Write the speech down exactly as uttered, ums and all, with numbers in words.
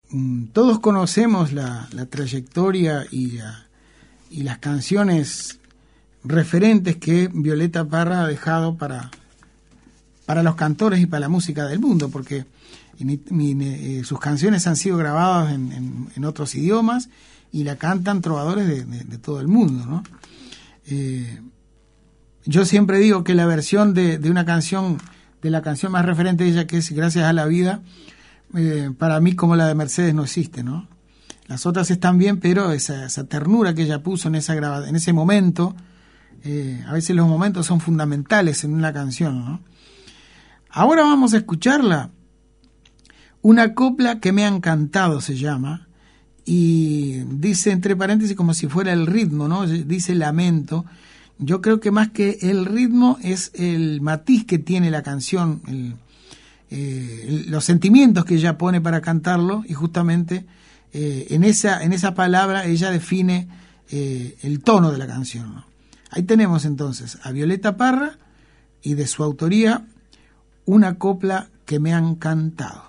todos conocemos la, la trayectoria y, la, y las canciones referentes que Violeta Parra ha dejado para, para los cantores y para la música del mundo, porque ni, ni, ni, sus canciones han sido grabadas en, en, en otros idiomas y la cantan trovadores de, de, de todo el mundo, ¿no? Eh, yo siempre digo que la versión de, de una canción, de la canción más referente de ella, que es Gracias a la Vida, eh, para mí como la de Mercedes no existe, ¿no? Las otras están bien, pero esa, esa ternura que ella puso en esa grabada, en ese momento, eh, a veces los momentos son fundamentales en una canción, ¿no? Ahora vamos a escucharla. Una copla que me ha encantado se llama, y dice entre paréntesis como si fuera el ritmo, ¿no? Dice lamento. Yo creo que más que el ritmo es el matiz que tiene la canción, el, eh, el, los sentimientos que ella pone para cantarlo, y justamente eh, en esa en esa palabra ella define eh, el tono de la canción, ¿no? Ahí tenemos entonces a Violeta Parra y de su autoría Una copla que me ha encantado.